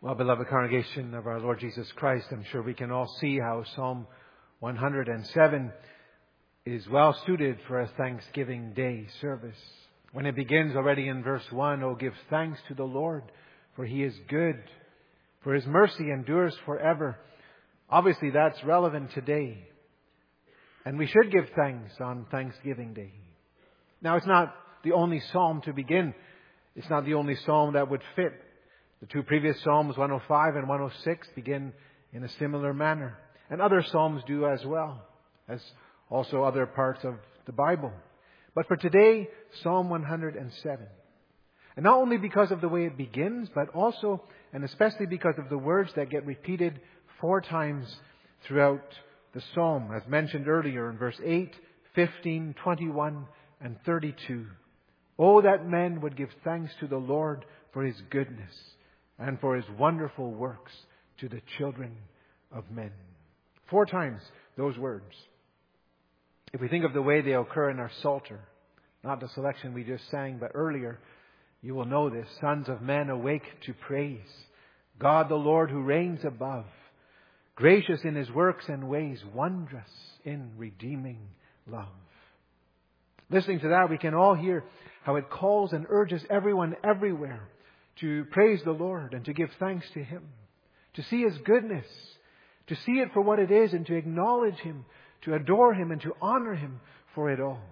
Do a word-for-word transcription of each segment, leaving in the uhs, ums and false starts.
Well, beloved congregation of our Lord Jesus Christ, I'm sure we can all see how Psalm one hundred seven is well suited for a Thanksgiving Day service. When it begins already in verse one, "Oh, give thanks to the Lord, for He is good, for His mercy endures forever." Obviously, that's relevant today. And we should give thanks on Thanksgiving Day. Now, it's not the only psalm to begin. It's not the only psalm that would fit. The two previous Psalms, one oh five and one oh six, begin in a similar manner. And other Psalms do as well, as also other parts of the Bible. But for today, Psalm one hundred seven. And not only because of the way it begins, but also and especially because of the words that get repeated four times throughout the Psalm, as mentioned earlier in verse eight, fifteen, twenty-one, and thirty-two. "Oh, that men would give thanks to the Lord for His goodness, and for His wonderful works to the children of men." Four times those words. If we think of the way they occur in our Psalter, not the selection we just sang, but earlier, you will know this. "Sons of men, awake to praise God the Lord who reigns above. Gracious in His works and ways, wondrous in redeeming love." Listening to that, we can all hear how it calls and urges everyone everywhere to praise the Lord and to give thanks to Him, to see His goodness, to see it for what it is and to acknowledge Him, to adore Him and to honor Him for it all.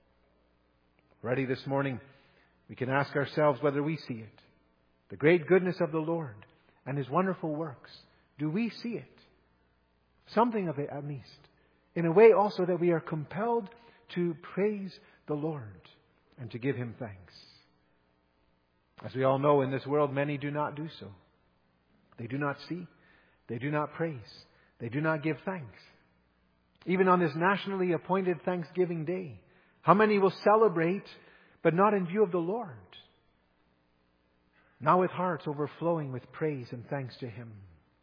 Already this morning, we can ask ourselves whether we see it. The great goodness of the Lord and His wonderful works. Do we see it? Something of it at least. In a way also that we are compelled to praise the Lord and to give Him thanks. As we all know, in this world, many do not do so. They do not see. They do not praise. They do not give thanks. Even on this nationally appointed Thanksgiving Day, how many will celebrate, but not in view of the Lord? Not with hearts overflowing with praise and thanks to Him.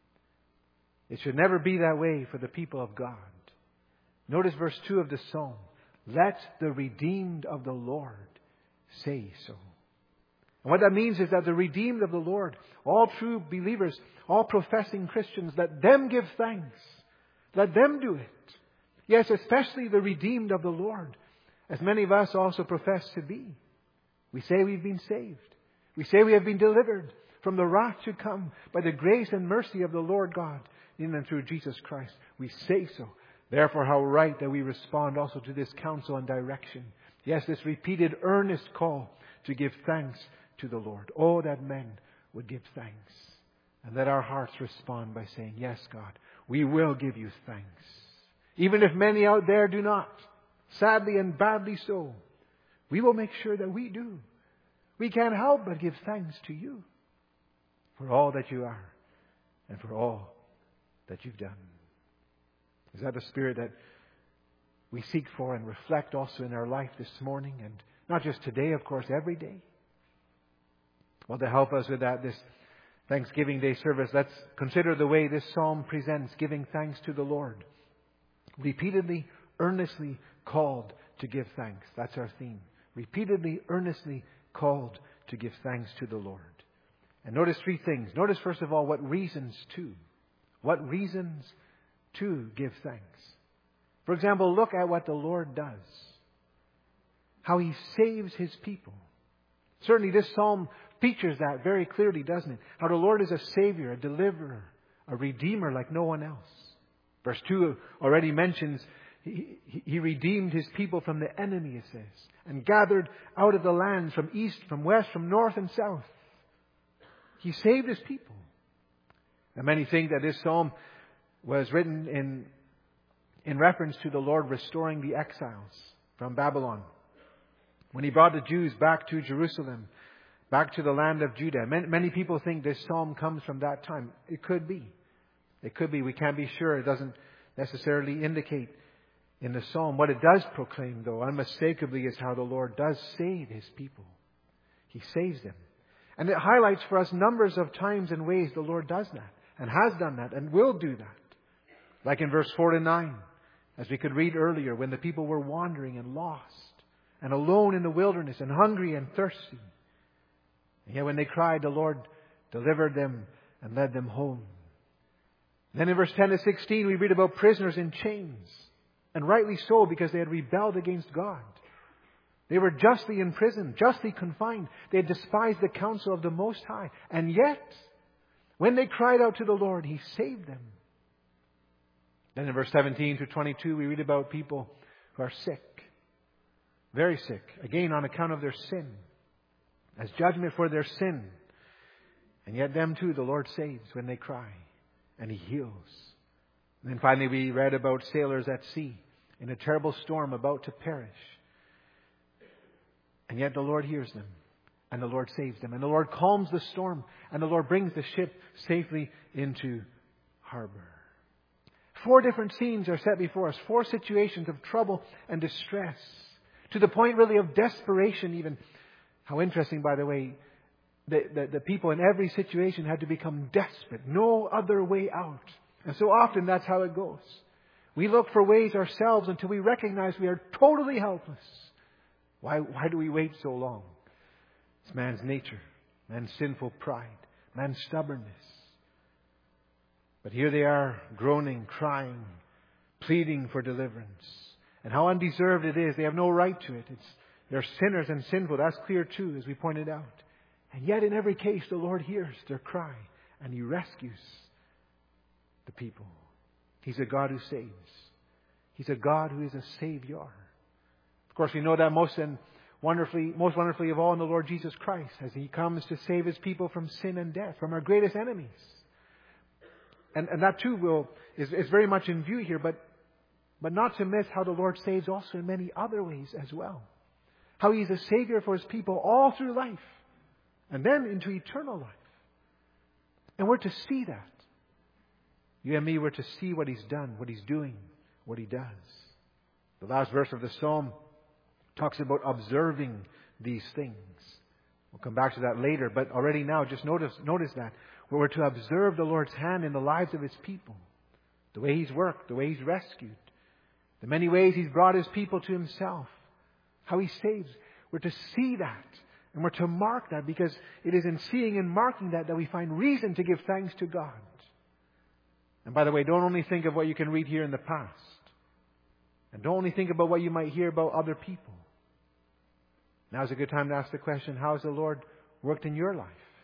It should never be that way for the people of God. Notice verse two of the Psalm. "Let the redeemed of the Lord say so." And what that means is that the redeemed of the Lord, all true believers, all professing Christians, let them give thanks. Let them do it. Yes, especially the redeemed of the Lord, as many of us also profess to be. We say we've been saved. We say we have been delivered from the wrath to come by the grace and mercy of the Lord God in and through Jesus Christ. We say so. Therefore, how right that we respond also to this counsel and direction. Yes, this repeated earnest call to give thanks to the Lord. Oh, that men would give thanks. And let our hearts respond by saying, "Yes, God, we will give you thanks." Even if many out there do not, sadly and badly so, we will make sure that we do. We can't help but give thanks to you for all that you are and for all that you've done. Is that the spirit that we seek for and reflect also in our life this morning? And not just today, of course, every day. Well, to help us with that, this Thanksgiving Day service, let's consider the way this psalm presents giving thanks to the Lord. Repeatedly, earnestly called to give thanks. That's our theme. Repeatedly, earnestly called to give thanks to the Lord. And notice three things. Notice, first of all, what reasons to. What reasons to give thanks. For example, look at what the Lord does. How He saves His people. Certainly this psalm features that very clearly, doesn't it? How the Lord is a Savior, a deliverer, a Redeemer like no one else. Verse two already mentions He, he redeemed His people from the enemy, it says, and gathered out of the lands from east, from west, from north and south. He saved His people. And many think that this psalm was written in, in reference to the Lord restoring the exiles from Babylon. When He brought the Jews back to Jerusalem, back to the land of Judah. Many, many people think this psalm comes from that time. It could be. It could be. We can't be sure. It doesn't necessarily indicate in the psalm. What it does proclaim, though, unmistakably, is how the Lord does save His people. He saves them. And it highlights for us numbers of times and ways the Lord does that, and has done that, and will do that. Like in verse four to nine, as we could read earlier, when the people were wandering and lost, and alone in the wilderness, and hungry and thirsty. And yet when they cried, the Lord delivered them and led them home. Then in verse ten to sixteen, we read about prisoners in chains. And rightly so, because they had rebelled against God. They were justly imprisoned, justly confined. They had despised the counsel of the Most High. And yet, when they cried out to the Lord, He saved them. Then in verse seventeen through twenty-two, we read about people who are sick. Very sick. Again, on account of their sin. As judgment for their sin. And yet them too the Lord saves when they cry. And He heals. And then finally we read about sailors at sea in a terrible storm about to perish. And yet the Lord hears them. And the Lord saves them. And the Lord calms the storm. And the Lord brings the ship safely into harbor. Four different scenes are set before us. Four situations of trouble and distress. To the point really of desperation even. How interesting, by the way, the, the, the people in every situation had to become desperate. No other way out. And so often that's how it goes. We look for ways ourselves until we recognize we are totally helpless. Why, why do we wait so long? It's man's nature, man's sinful pride, man's stubbornness. But here they are, groaning, crying, pleading for deliverance. And how undeserved it is. They have no right to it. It's, they're sinners and sinful. That's clear too, as we pointed out. And yet in every case, the Lord hears their cry and He rescues the people. He's a God who saves. He's a God who is a Savior. Of course, we know that most and wonderfully, most wonderfully of all in the Lord Jesus Christ, as He comes to save His people from sin and death, from our greatest enemies. And, and that too will is, is very much in view here, but but not to miss how the Lord saves also in many other ways as well. How He is a Savior for His people all through life, and then into eternal life. And we're to see that. You and me were to see what He's done, what He's doing, what He does. The last verse of the Psalm talks about observing these things. We'll come back to that later, but already now just notice, notice that. We're to observe the Lord's hand in the lives of His people. The way He's worked, the way He's rescued. The many ways He's brought His people to Himself. How He saves. We're to see that. And we're to mark that, because it is in seeing and marking that that we find reason to give thanks to God. And by the way, don't only think of what you can read here in the past. And don't only think about what you might hear about other people. Now's a good time to ask the question, how has the Lord worked in your life?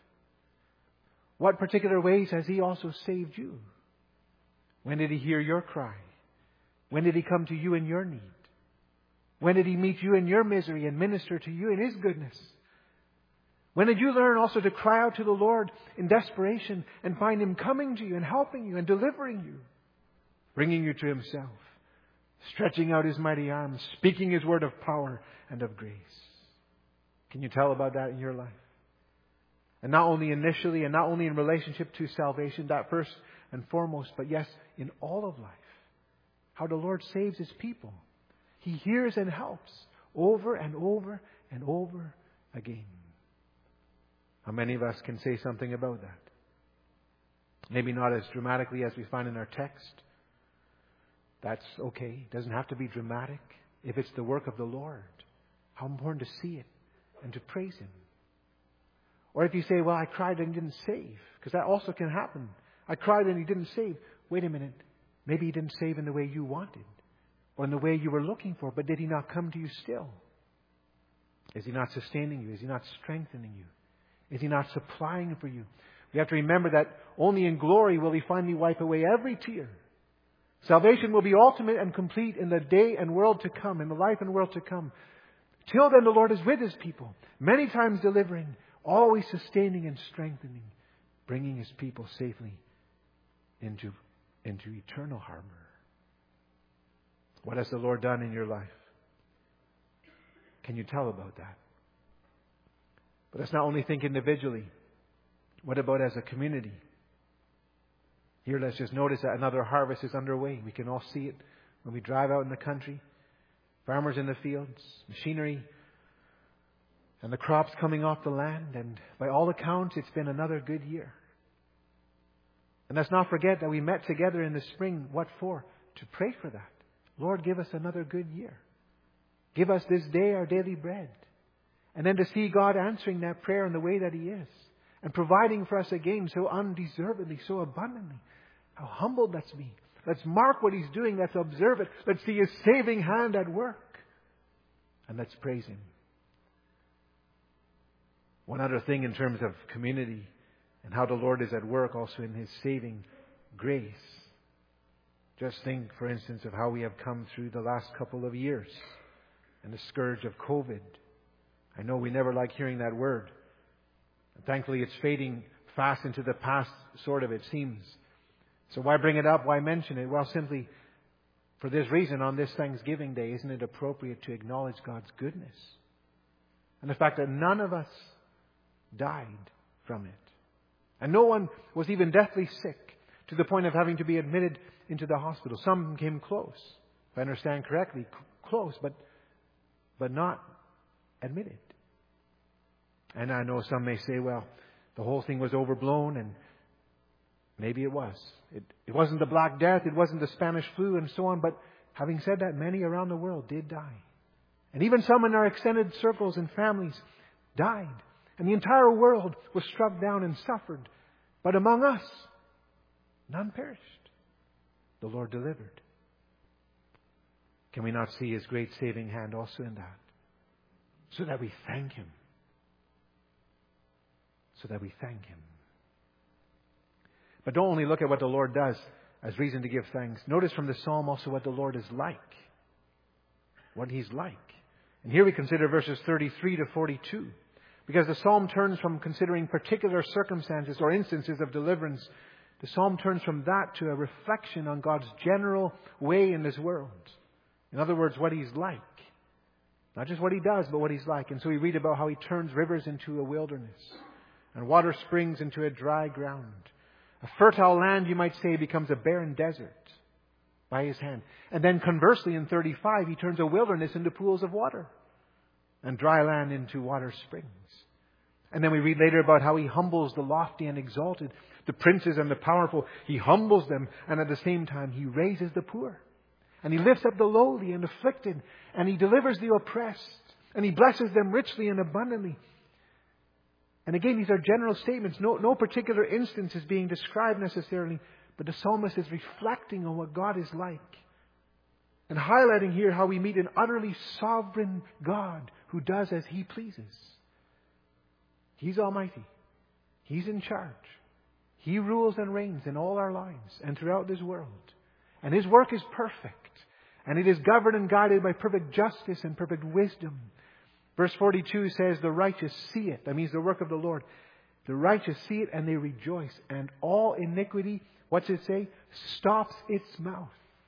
What particular ways has He also saved you? When did He hear your cry? When did He come to you in your need? When did He meet you in your misery and minister to you in His goodness? When did you learn also to cry out to the Lord in desperation and find Him coming to you and helping you and delivering you, bringing you to Himself, stretching out His mighty arms, speaking His word of power and of grace? Can you tell about that in your life? And not only initially and not only in relationship to salvation, that first and foremost, but yes, in all of life. How the Lord saves His people. He hears and helps over and over and over again. How many of us can say something about that? Maybe not as dramatically as we find in our text. That's okay. It doesn't have to be dramatic. If it's the work of the Lord, how important to see it and to praise Him. Or if you say, well, I cried and He didn't save. Because that also can happen. I cried and He didn't save. Wait a minute. Maybe He didn't save in the way you wanted. Or in the way you were looking for. But did He not come to you still? Is He not sustaining you? Is He not strengthening you? Is He not supplying for you? We have to remember that only in glory will He finally wipe away every tear. Salvation will be ultimate and complete in the day and world to come, in the life and world to come. Till then, the Lord is with His people, many times delivering, always sustaining and strengthening, bringing His people safely into, into eternal harbor. What has the Lord done in your life? Can you tell about that? But let's not only think individually. What about as a community? Here, let's just notice that another harvest is underway. We can all see it when we drive out in the country. Farmers in the fields, machinery, and the crops coming off the land. And by all accounts, it's been another good year. And let's not forget that we met together in the spring. What for? To pray for that. Lord, give us another good year. Give us this day our daily bread. And then to see God answering that prayer in the way that He is. and providing for us again so undeservedly, so abundantly. How humbled let's be. Let's mark what He's doing. Let's observe it. Let's see His saving hand at work. And let's praise Him. One other thing in terms of community and how the Lord is at work also in His saving grace. Just think, for instance, of how we have come through the last couple of years and the scourge of COVID. I know we never like hearing that word. Thankfully, it's fading fast into the past, sort of, it seems. So why bring it up? Why mention it? Well, simply for this reason, on this Thanksgiving Day, isn't it appropriate to acknowledge God's goodness? And the fact that none of us died from it. And no one was even deathly sick to the point of having to be admitted into the hospital. Some came close, if I understand correctly, c- close, but but not admitted. And I know some may say, well, the whole thing was overblown, and maybe it was. It, it wasn't the Black Death, it wasn't the Spanish flu, and so on. But having said that, many around the world did die. And even some in our extended circles and families died. And the entire world was struck down and suffered. But among us, none perished. The Lord delivered. Can we not see His great saving hand also in that? So that we thank Him. So that we thank Him. But don't only look at what the Lord does as reason to give thanks. Notice from the Psalm also what the Lord is like. What He's like. And here we consider verses thirty-three to forty-two. Because the Psalm turns from considering particular circumstances or instances of deliverance. The Psalm turns from that to a reflection on God's general way in this world. In other words, what He's like. Not just what He does, but what He's like. And so we read about how He turns rivers into a wilderness. And water springs into a dry ground. A fertile land, you might say, becomes a barren desert by His hand. And then conversely, in thirty-five, He turns a wilderness into pools of water. And dry land into water springs. And then we read later about how He humbles the lofty and exalted, the princes and the powerful. He humbles them, and at the same time He raises the poor. And He lifts up the lowly and afflicted, and He delivers the oppressed, and He blesses them richly and abundantly. And again, these are general statements. No, no particular instance is being described necessarily, but the psalmist is reflecting on what God is like. And highlighting here how we meet an utterly sovereign God who does as He pleases. He's almighty. He's in charge. He rules and reigns in all our lives and throughout this world. And His work is perfect. And it is governed and guided by perfect justice and perfect wisdom. Verse forty-two says, the righteous see it. That means the work of the Lord. The righteous see it and they rejoice. And all iniquity, what's it say? Stops its mouth.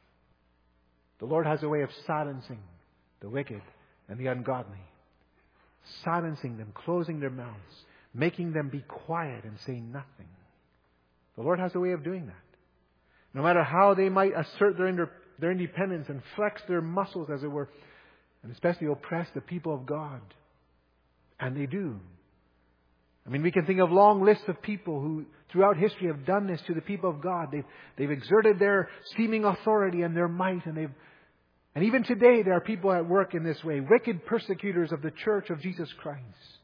The Lord has a way of silencing the wicked and the ungodly. Silencing them, closing their mouths, making them be quiet and say nothing. The Lord has a way of doing that. No matter how they might assert their, inter- their independence and flex their muscles, as it were, and especially oppress the people of God. And they do. I mean, we can think of long lists of people who throughout history have done this to the people of God. They've, they've exerted their seeming authority and their might. And they've, and even today there are people at work in this way. Wicked persecutors of the church of Jesus Christ.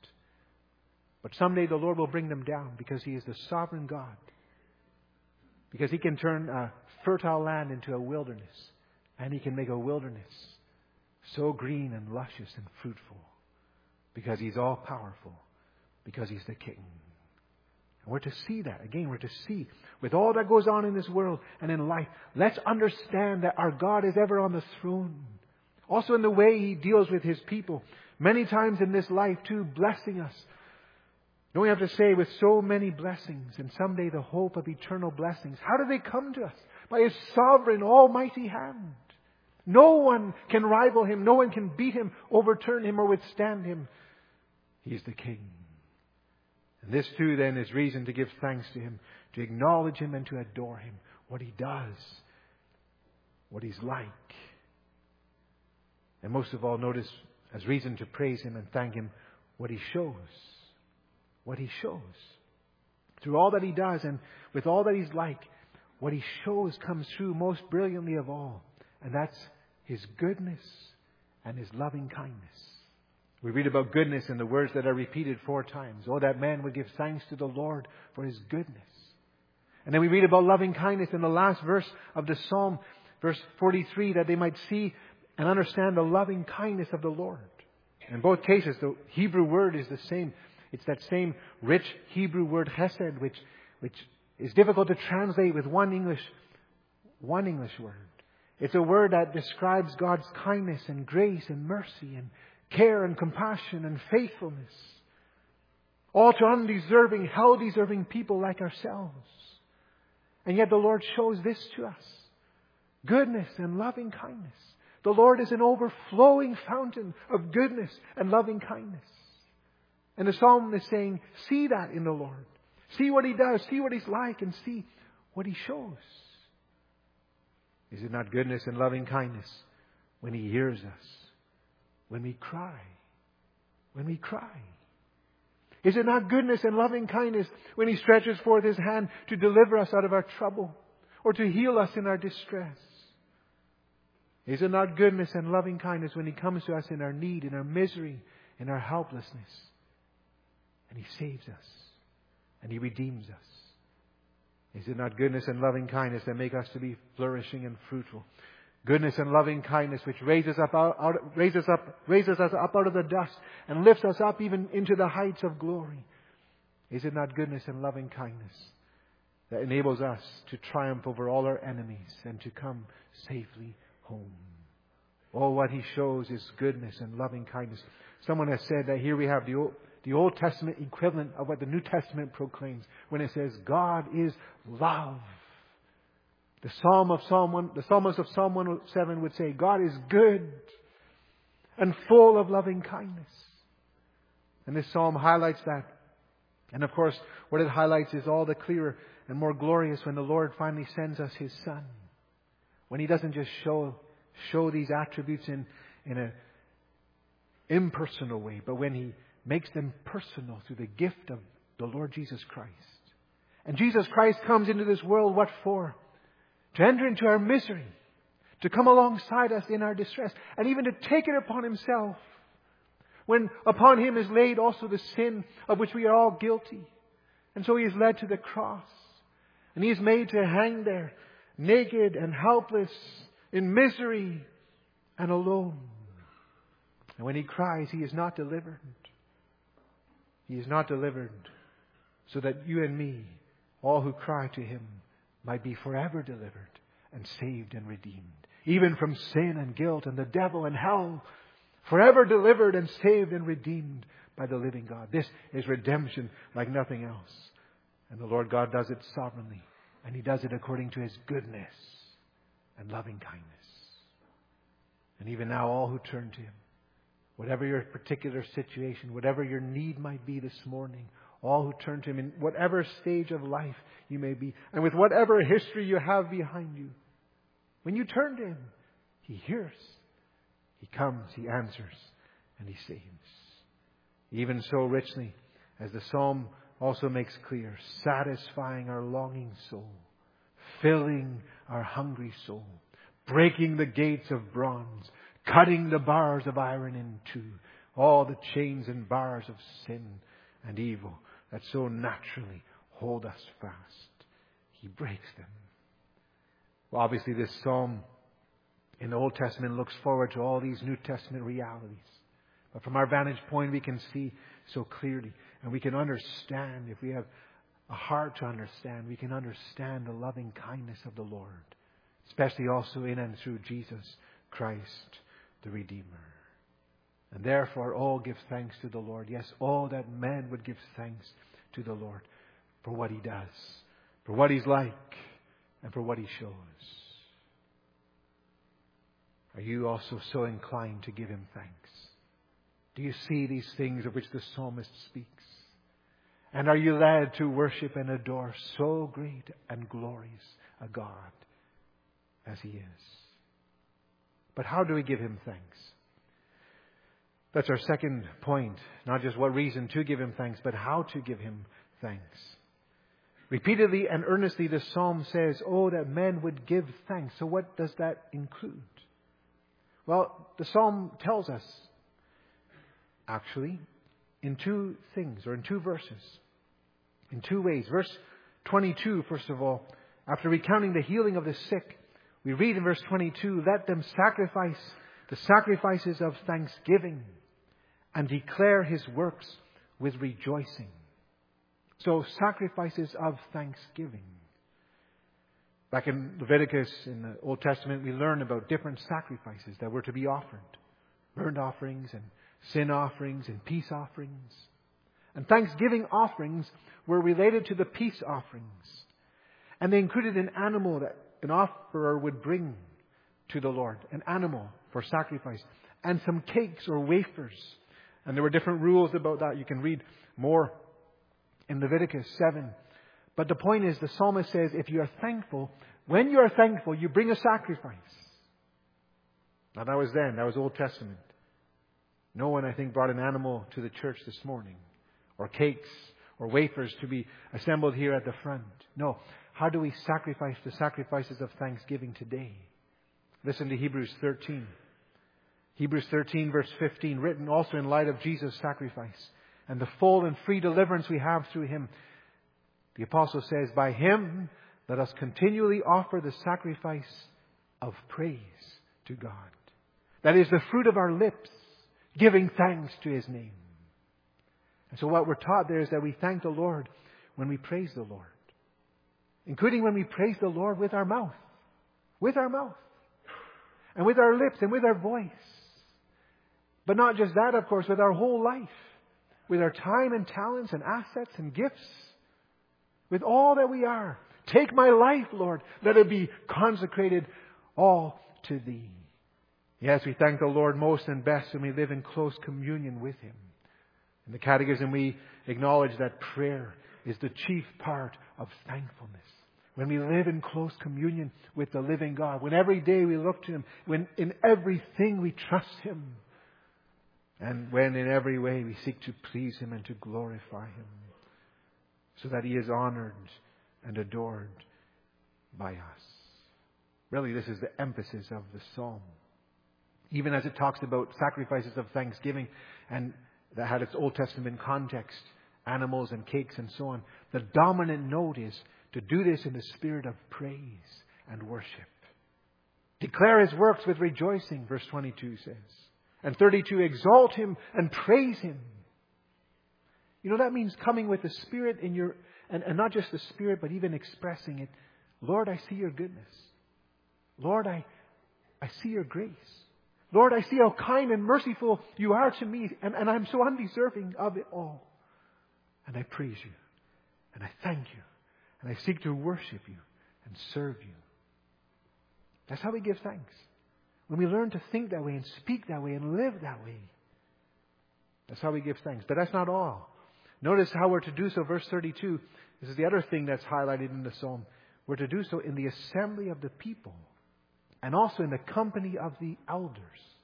But someday the Lord will bring them down because He is the sovereign God. Because He can turn a fertile land into a wilderness. And He can make a wilderness so green and luscious and fruitful. Because He's all powerful. Because He's the King. And we're to see that. Again, we're to see with all that goes on in this world and in life. Let's understand that our God is ever on the throne. Also in the way He deals with His people. Many times in this life too, blessing us. Don't we have to say with so many blessings and someday the hope of eternal blessings. How do they come to us? By His sovereign, almighty hand. No one can rival Him. No one can beat Him, overturn Him, or withstand Him. He is the King. And this too then is reason to give thanks to Him, to acknowledge Him and to adore Him. What He does, what He's like. And most of all, notice as reason to praise Him and thank Him, what He shows. What He shows. Through all that He does and with all that He's like, what He shows comes through most brilliantly of all. And that's His goodness and His loving kindness. We read about goodness in the words that are repeated four times. Oh, that man would give thanks to the Lord for His goodness. And then we read about loving kindness in the last verse of the Psalm, verse forty-three, that they might see and understand the loving kindness of the Lord. In both cases, the Hebrew word is the same. It's that same rich Hebrew word chesed, which, which is difficult to translate with one English, one English word. It's a word that describes God's kindness and grace and mercy and care and compassion and faithfulness. All to undeserving, hell-deserving people like ourselves. And yet the Lord shows this to us. Goodness and loving kindness. The Lord is an overflowing fountain of goodness and loving kindness. And the psalm is saying, see that in the Lord. See what He does. See what He's like and see what He shows. Is it not goodness and loving kindness when He hears us? When we cry? When we cry? Is it not goodness and loving kindness when He stretches forth His hand to deliver us out of our trouble or to heal us in our distress? Is it not goodness and loving kindness when He comes to us in our need, in our misery, in our helplessness? And He saves us. And He redeems us. Is it not goodness and loving kindness that make us to be flourishing and fruitful? Goodness and loving kindness which raises up out, out, raises up, raises us up out of the dust and lifts us up even into the heights of glory. Is it not goodness and loving kindness that enables us to triumph over all our enemies and to come safely home? Oh, what He shows is goodness and loving kindness. Someone has said that here we have the Old, the Old Testament equivalent of what the New Testament proclaims when it says, God is love. The Psalm of Psalm one, the psalmist of Psalm one oh seven would say, God is good and full of loving kindness. And this psalm highlights that. And of course, what it highlights is all the clearer and more glorious when the Lord finally sends us His Son. When He doesn't just show show these attributes in, in an impersonal way, but when He makes them personal through the gift of the Lord Jesus Christ. And Jesus Christ comes into this world, what for? To enter into our misery, to come alongside us in our distress, and even to take it upon Himself. When upon Him is laid also the sin of which we are all guilty. And so He is led to the cross. And He is made to hang there, naked and helpless, in misery and alone. And when He cries, He is not delivered. He is not delivered so that you and me, all who cry to Him, might be forever delivered and saved and redeemed. Even from sin and guilt and the devil and hell. Forever delivered and saved and redeemed by the living God. This is redemption like nothing else. And the Lord God does it sovereignly. And He does it according to His goodness and loving kindness. And even now, all who turn to Him, whatever your particular situation, whatever your need might be this morning, all who turn to Him in whatever stage of life you may be, and with whatever history you have behind you, when you turn to Him, He hears, He comes, He answers, and He saves. Even so richly, as the psalm also makes clear, satisfying our longing soul, filling our hungry soul, breaking the gates of bronze, cutting the bars of iron in two, all the chains and bars of sin and evil that so naturally hold us fast. He breaks them. Well, obviously this psalm in the Old Testament looks forward to all these New Testament realities. But from our vantage point, we can see so clearly, and we can understand, if we have a heart to understand, we can understand the loving kindness of the Lord, especially also in and through Jesus Christ, the Redeemer. And therefore, all give thanks to the Lord. Yes, all that men would give thanks to the Lord for what He does, for what He's like, and for what He shows. Are you also so inclined to give Him thanks? Do you see these things of which the psalmist speaks? And are you led to worship and adore so great and glorious a God as He is? But how do we give Him thanks? That's our second point. Not just what reason to give Him thanks, but how to give Him thanks. Repeatedly and earnestly, the psalm says, oh, that men would give thanks. So what does that include? Well, the psalm tells us actually, in two things, or in two verses. In two ways. Verse twenty-two, first of all, after recounting the healing of the sick, we read in verse twenty-two, let them sacrifice the sacrifices of thanksgiving and declare His works with rejoicing. So, sacrifices of thanksgiving. Back in Leviticus, in the Old Testament, we learn about different sacrifices that were to be offered. Burnt offerings and sin offerings and peace offerings. And thanksgiving offerings were related to the peace offerings. And they included an animal that an offerer would bring to the Lord. An animal for sacrifice. And some cakes or wafers. And there were different rules about that. You can read more in Leviticus seven. But the point is, the psalmist says, if you are thankful, when you are thankful, you bring a sacrifice. Now that was then. That was Old Testament. No one, I think, brought an animal to the church this morning. Or cakes or wafers to be assembled here at the front. No. How do we sacrifice the sacrifices of thanksgiving today? Listen to Hebrews thirteen. Hebrews thirteen verse fifteen, written also in light of Jesus' sacrifice and the full and free deliverance we have through Him. The apostle says, by Him let us continually offer the sacrifice of praise to God. That is the fruit of our lips, giving thanks to His name. And so what we're taught there is that we thank the Lord when we praise the Lord. Including when we praise the Lord with our mouth. With our mouth. And with our lips and with our voice. But not just that, of course, with our whole life. With our time and talents and assets and gifts. With all that we are. Take my life, Lord. Let it be consecrated all to Thee. Yes, we thank the Lord most and best when we live in close communion with Him. In the Catechism, we acknowledge that prayer is the chief part of thankfulness. When we live in close communion with the living God. When every day we look to Him. When in everything we trust Him. And when in every way we seek to please Him and to glorify Him. So that He is honored and adored by us. Really, this is the emphasis of the psalm. Even as it talks about sacrifices of thanksgiving and that had its Old Testament context, animals and cakes and so on. The dominant note is to do this in the spirit of praise and worship. Declare His works with rejoicing, verse twenty-two says. And thirty-two, exalt Him and praise Him. You know, that means coming with the Spirit in your, and, and not just the Spirit, but even expressing it. Lord, I see Your goodness. Lord, I, I see Your grace. Lord, I see how kind and merciful You are to me, and, and I'm so undeserving of it all. And I praise You, and I thank You, and I seek to worship You and serve You. That's how we give thanks. When we learn to think that way and speak that way and live that way. That's how we give thanks. But that's not all. Notice how we're to do so. Verse thirty-two. This is the other thing that's highlighted in the psalm. We're to do so in the assembly of the people. And also in the company of the elders.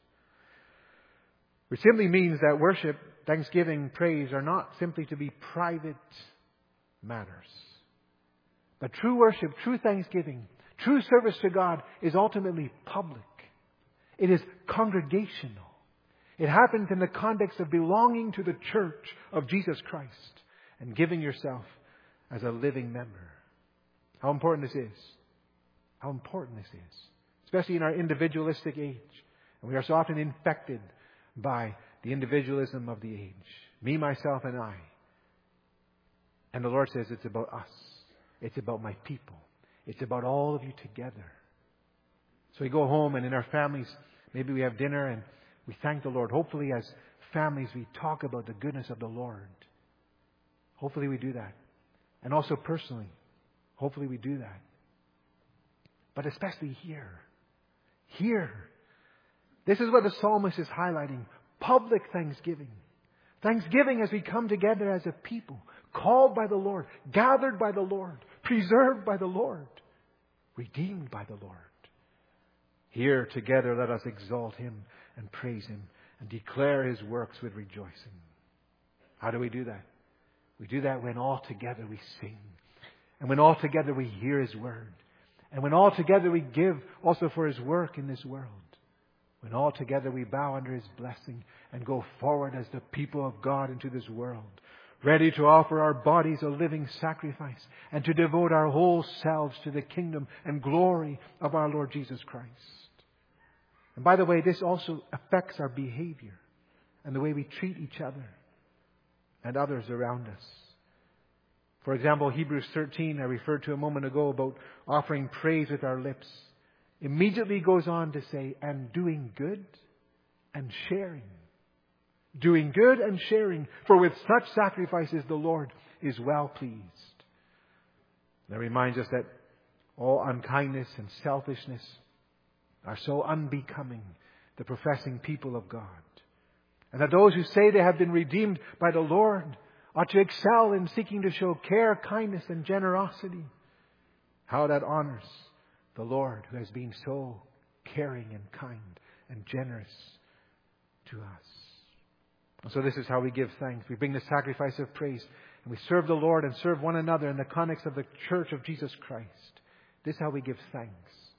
Which simply means that worship, thanksgiving, praise are not simply to be private matters. But true worship, true thanksgiving, true service to God is ultimately public. It is congregational. It happens in the context of belonging to the church of Jesus Christ and giving yourself as a living member. How important this is. How important this is. Especially in our individualistic age. And we are so often infected by the individualism of the age. Me, myself, and I. And the Lord says it's about us. It's about my people. It's about all of you together. So we go home and in our families, maybe we have dinner and we thank the Lord. Hopefully as families we talk about the goodness of the Lord. Hopefully we do that. And also personally. Hopefully we do that. But especially here. Here. This is what the psalmist is highlighting. Public thanksgiving. Thanksgiving as we come together as a people. Called by the Lord. Gathered by the Lord. Preserved by the Lord. Redeemed by the Lord. Here together let us exalt Him and praise Him. And declare His works with rejoicing. How do we do that? We do that when all together we sing. And when all together we hear His word. And when all together we give also for His work in this world. when all together we bow under His blessing and go forward as the people of God into this world, ready to offer our bodies a living sacrifice and to devote our whole selves to the kingdom and glory of our Lord Jesus Christ. And by the way, this also affects our behavior and the way we treat each other and others around us. For example, Hebrews thirteen, I referred to a moment ago about offering praise with our lips, immediately goes on to say, and doing good and sharing. Doing good and sharing, for with such sacrifices the Lord is well pleased. That reminds us that all unkindness and selfishness are so unbecoming the professing people of God. And that those who say they have been redeemed by the Lord ought to excel in seeking to show care, kindness, and generosity. How that honors the Lord who has been so caring and kind and generous to us. And so this is how we give thanks. We bring the sacrifice of praise and we serve the Lord and serve one another in the context of the Church of Jesus Christ. This is how we give thanks.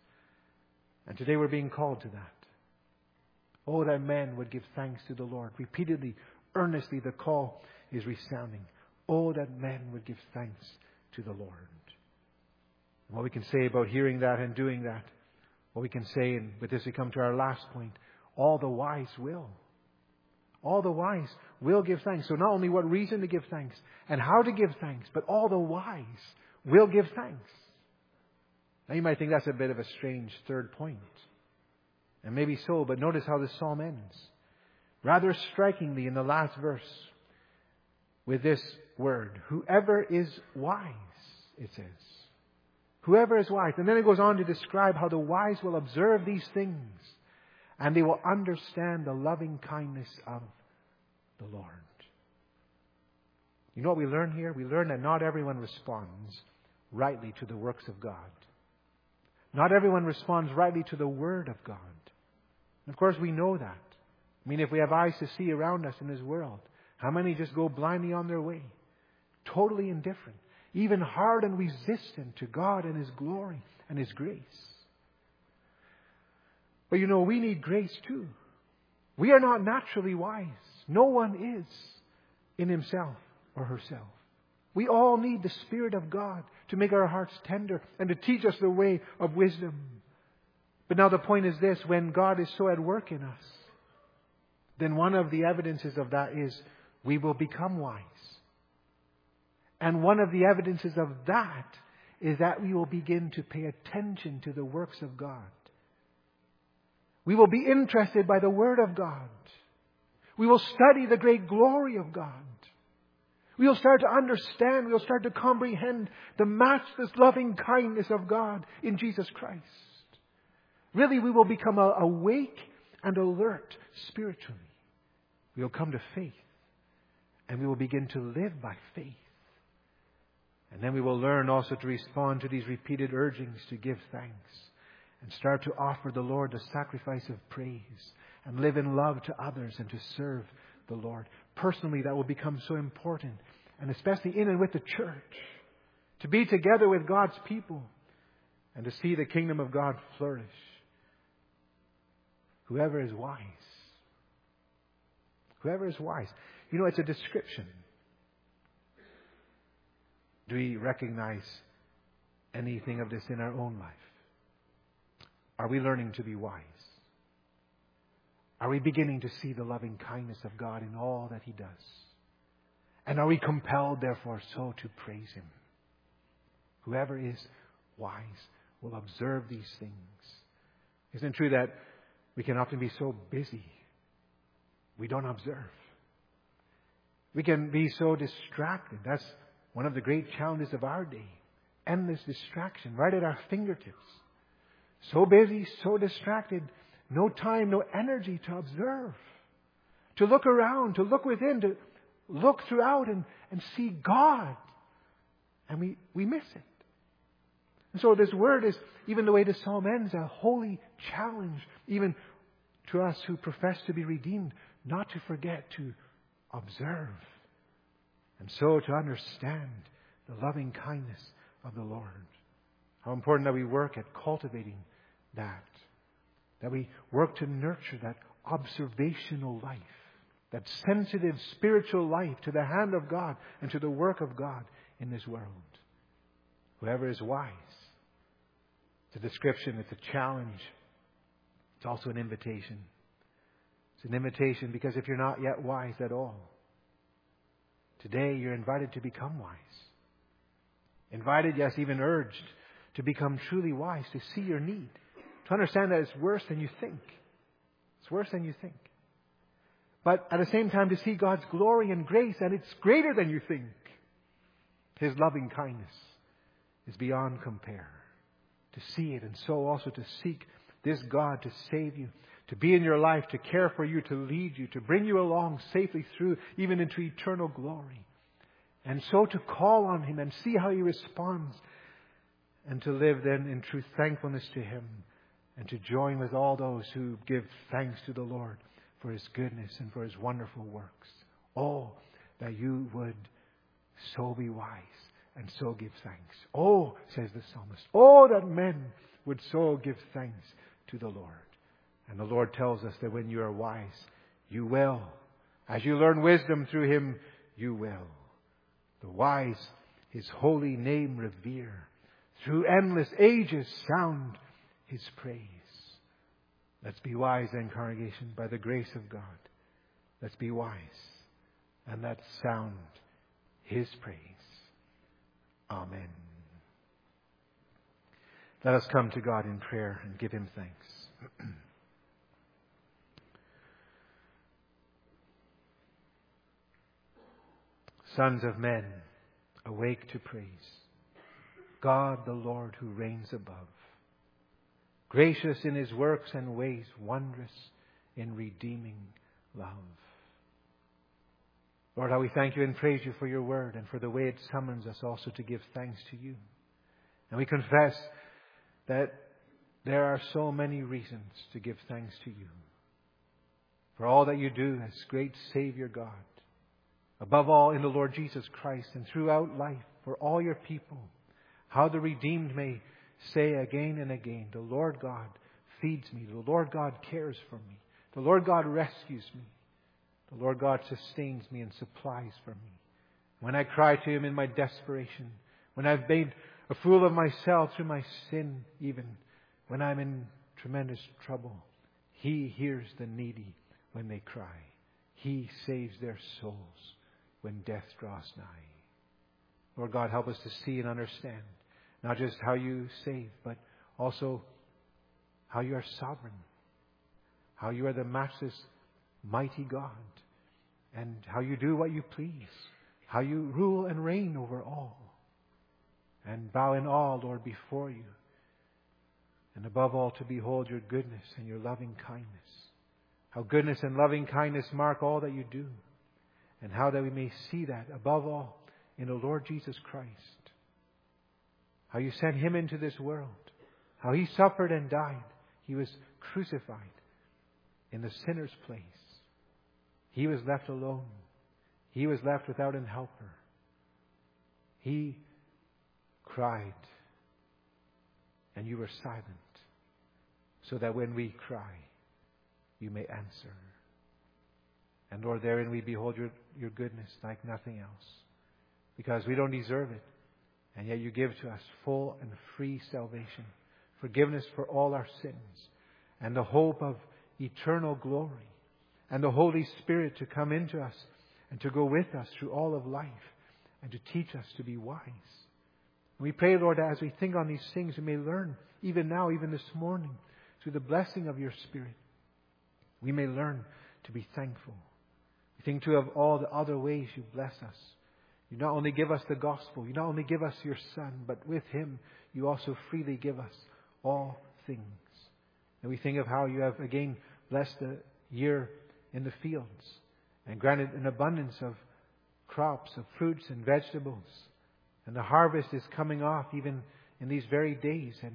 And today we're being called to that. Oh, that men would give thanks to the Lord. Repeatedly, earnestly, the call is resounding. Oh, that men would give thanks to the Lord. And what we can say about hearing that and doing that, what we can say, and with this we come to our last point, all the wise will. All the wise will give thanks. So not only what reason to give thanks and how to give thanks, but all the wise will give thanks. Now you might think that's a bit of a strange third point. And maybe so, but notice how this psalm ends. Rather strikingly in the last verse with this word, whoever is wise, it says. Whoever is wise. And then it goes on to describe how the wise will observe these things and they will understand the loving kindness of the Lord. You know what we learn here? We learn that not everyone responds rightly to the works of God. Not everyone responds rightly to the Word of God. And of course we know that. I mean, if we have eyes to see around us in this world, how many just go blindly on their way? Totally indifferent. Even hard and resistant to God and His glory and His grace. But you know, we need grace too. We are not naturally wise. No one is in himself or herself. We all need the Spirit of God to make our hearts tender and to teach us the way of wisdom. But now the point is this, when God is so at work in us, then one of the evidences of that is we will become wise. And one of the evidences of that is that we will begin to pay attention to the works of God. We will be interested by the Word of God. We will study the great glory of God. We will start to understand, we will start to comprehend the matchless loving kindness of God in Jesus Christ. Really, we will become awake and alert spiritually. We will come to faith and we will begin to live by faith. And then we will learn also to respond to these repeated urgings to give thanks and start to offer the Lord the sacrifice of praise and live in love to others and to serve the Lord. Personally, that will become so important, and especially in and with the church, to be together with God's people and to see the kingdom of God flourish. Whoever is wise. Whoever is wise. You know, it's a description. Do we recognize anything of this in our own life? Are we learning to be wise? Are we beginning to see the loving kindness of God in all that He does? And are we compelled, therefore, so to praise Him? Whoever is wise will observe these things. Isn't it true that we can often be so busy we don't observe? We can be so distracted. That's one of the great challenges of our day. Endless distraction right at our fingertips. So busy, so distracted, no time, no energy to observe, to look around, to look within, to look throughout and, and see God. And we, we miss it. And so this word is, even the way the psalm ends, a holy challenge, even to us who profess to be redeemed, not to forget to observe. And so to understand the loving kindness of the Lord. How important that we work at cultivating that. That we work to nurture that observational life, that sensitive spiritual life to the hand of God and to the work of God in this world. Whoever is wise. It's a description, it's a challenge. It's also an invitation. It's an invitation because if you're not yet wise at all, today you're invited to become wise. Invited, yes, even urged to become truly wise, to see your need. To understand that it's worse than you think. It's worse than you think. But at the same time to see God's glory and grace, and it's greater than you think. His loving kindness is beyond compare. To see it, and so also to seek this God to save you, to be in your life, to care for you, to lead you, to bring you along safely through, even into eternal glory. And so to call on Him and see how He responds, and to live then in true thankfulness to Him, and to join with all those who give thanks to the Lord for His goodness and for His wonderful works. Oh, that you would so be wise and so give thanks. Oh, says the psalmist, oh, that men would so give thanks to the Lord. And the Lord tells us that when you are wise, you will. As you learn wisdom through Him, you will. The wise His holy name revere. Through endless ages sound His praise. Let's be wise then, congregation, by the grace of God. Let's be wise. And let's sound His praise. Amen. Let us come to God in prayer and give Him thanks. Sons of men, awake to praise God the Lord who reigns above. Gracious in His works and ways, wondrous in redeeming love. Lord, how we thank You and praise You for Your word and for the way it summons us also to give thanks to You. And we confess that there are so many reasons to give thanks to You. For all that You do as great Savior God. Above all in the Lord Jesus Christ and throughout life for all Your people. How the redeemed may say again and again, the Lord God feeds me. The Lord God cares for me. The Lord God rescues me. The Lord God sustains me and supplies for me. When I cry to Him in my desperation, when I've made a fool of myself through my sin, even when I'm in tremendous trouble, He hears the needy when they cry. He saves their souls when death draws nigh. Lord God, help us to see and understand not just how You save, but also how You are sovereign, how You are the matchless, mighty God, and how You do what You please, how You rule and reign over all, and bow in awe, Lord, before You, and above all to behold Your goodness and Your loving kindness. How goodness and loving kindness mark all that You do, and how that we may see that above all in the Lord Jesus Christ. How You sent Him into this world, how He suffered and died. He was crucified in the sinner's place. He was left alone. He was left without an helper. He cried, and You were silent, so that when we cry, You may answer. And Lord, therein we behold Your, your goodness like nothing else, because we don't deserve it, and yet You give to us full and free salvation, forgiveness for all our sins, and the hope of eternal glory, and the Holy Spirit to come into us and to go with us through all of life and to teach us to be wise. And we pray, Lord, that as we think on these things, we may learn, even now, even this morning, through the blessing of Your Spirit, we may learn to be thankful. We think too of all the other ways You bless us. You not only give us the gospel, You not only give us Your Son, but with Him You also freely give us all things. And we think of how You have again blessed the year in the fields and granted an abundance of crops, of fruits and vegetables. And the harvest is coming off even in these very days, and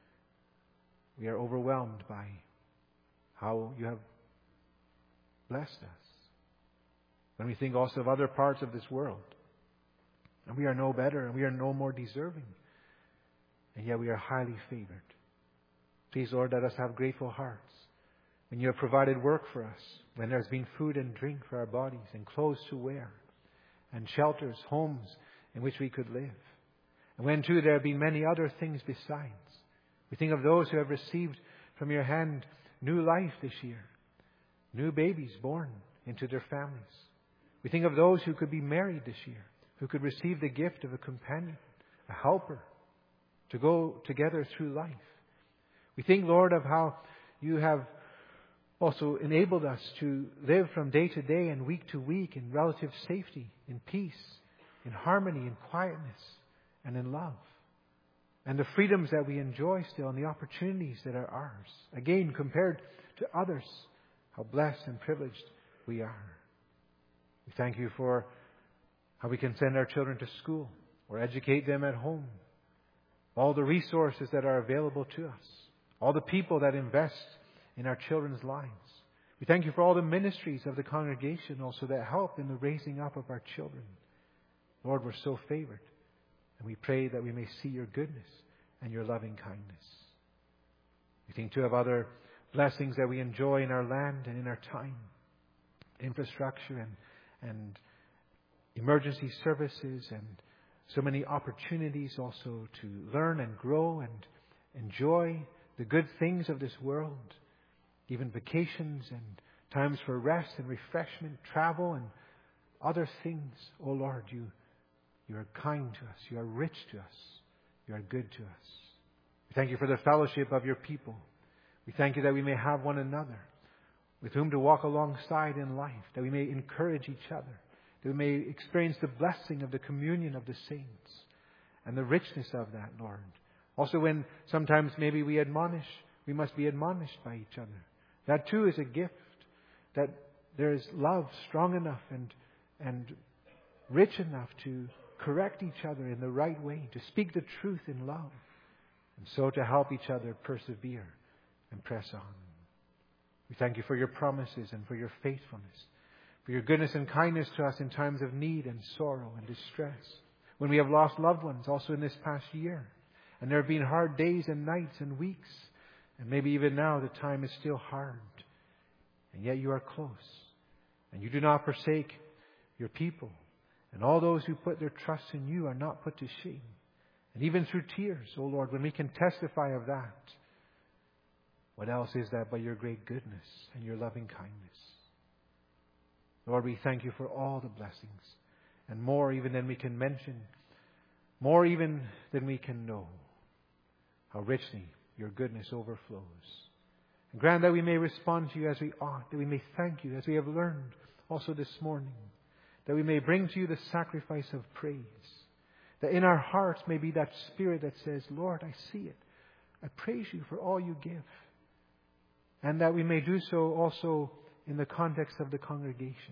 we are overwhelmed by how You have blessed us. When we think also of other parts of this world, and we are no better and we are no more deserving, and yet we are highly favored. Please, Lord, let us have grateful hearts when you have provided work for us, when there's been food and drink for our bodies and clothes to wear and shelters, homes in which we could live. And when, too, there have been many other things besides. We think of those who have received from your hand new life this year, new babies born into their families. We think of those who could be married this year, who could receive the gift of a companion, a helper, to go together through life. We think, Lord, of how you have also enabled us to live from day to day and week to week in relative safety, in peace, in harmony, in quietness, and in love. And the freedoms that we enjoy still and the opportunities that are ours. Again, compared to others, how blessed and privileged we are. We thank you for how we can send our children to school or educate them at home. All the resources that are available to us. All the people that invest in our children's lives. We thank you for all the ministries of the congregation also that help in the raising up of our children. Lord, we're so favored. And we pray that we may see your goodness and your loving kindness. We think too of other blessings that we enjoy in our land and in our time. Infrastructure and, and emergency services and so many opportunities also to learn and grow and enjoy the good things of this world. Even vacations and times for rest and refreshment, travel and other things. Oh Lord, you, you are kind to us. You are rich to us. You are good to us. We thank you for the fellowship of your people. We thank you that we may have one another with whom to walk alongside in life, that we may encourage each other, that we may experience the blessing of the communion of the saints and the richness of that, Lord. Also when sometimes maybe we admonish, we must be admonished by each other. That too is a gift, that there is love strong enough and, and rich enough to correct each other in the right way, to speak the truth in love, and so to help each other persevere and press on. We thank you for your promises and for your faithfulness, for your goodness and kindness to us in times of need and sorrow and distress, when we have lost loved ones also in this past year. And there have been hard days and nights and weeks, and maybe even now the time is still hard. And yet you are close, and you do not forsake your people. And all those who put their trust in you are not put to shame. And even through tears, O Lord, when we can testify of that, what else is that but your great goodness and your loving kindness? Lord, we thank you for all the blessings, and more even than we can mention, more even than we can know, how richly your goodness overflows. And grant that we may respond to you as we ought, that we may thank you as we have learned also this morning, that we may bring to you the sacrifice of praise, that in our hearts may be that spirit that says, Lord, I see it. I praise you for all you give. And that we may do so also in the context of the congregation,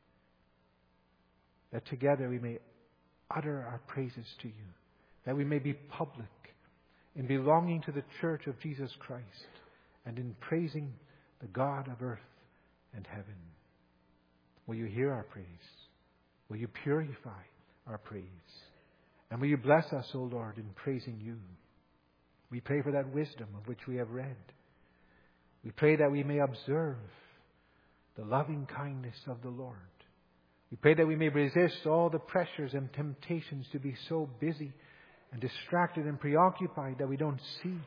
that together we may utter our praises to you, that we may be public in belonging to the church of Jesus Christ and in praising the God of earth and heaven. Will you hear our praise? Will you purify our praise? And will you bless us, O Lord, in praising you? We pray for that wisdom of which we have read. We pray that we may observe the loving kindness of the Lord. We pray that we may resist all the pressures and temptations to be so busy and distracted and preoccupied that we don't see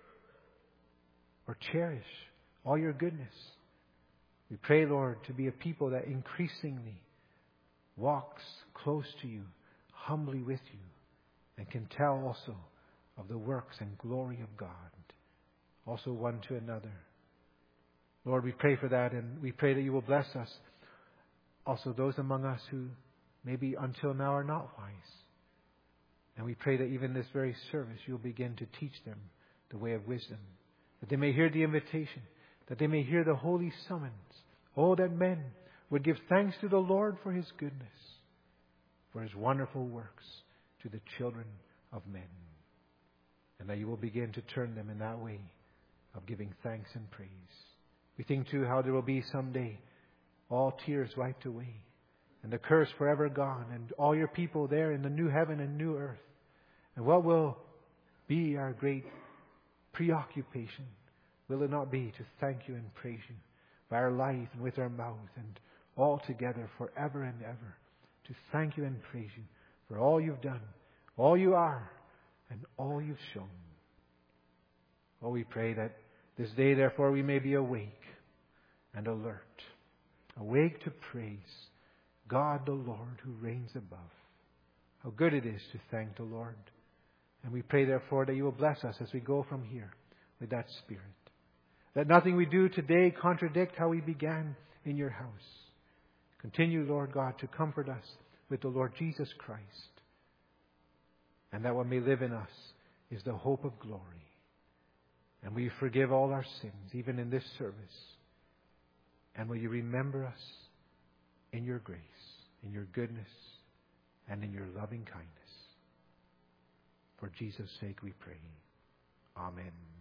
or cherish all your goodness. We pray, Lord, to be a people that increasingly walks close to you, humbly with you, and can tell also of the works and glory of God, also one to another. Lord, we pray for that, and we pray that you will bless us, also those among us who maybe until now are not wise. And we pray that even this very service you'll begin to teach them the way of wisdom, that they may hear the invitation, that they may hear the holy summons. Oh, that men would give thanks to the Lord for his goodness, for his wonderful works to the children of men. And that you will begin to turn them in that way of giving thanks and praise. We think too how there will be someday all tears wiped away and the curse forever gone and all your people there in the new heaven and new earth. And what will be our great preoccupation? will it not be to thank you and praise you by our life and with our mouth and all together forever and ever, to thank you and praise you for all you've done, all you are, and all you've shown. Oh, we pray that this day, therefore, we may be awake and alert, awake to praise God the Lord who reigns above. How good it is to thank the Lord. And we pray, therefore, that you will bless us as we go from here with that Spirit. That nothing we do today contradict how we began in your house. Continue, Lord God, to comfort us with the Lord Jesus Christ. And that what may live in us is the hope of glory. And will you forgive all our sins, even in this service? And will you remember us in your grace, in your goodness, and in your loving kindness? For Jesus' sake we pray. Amen.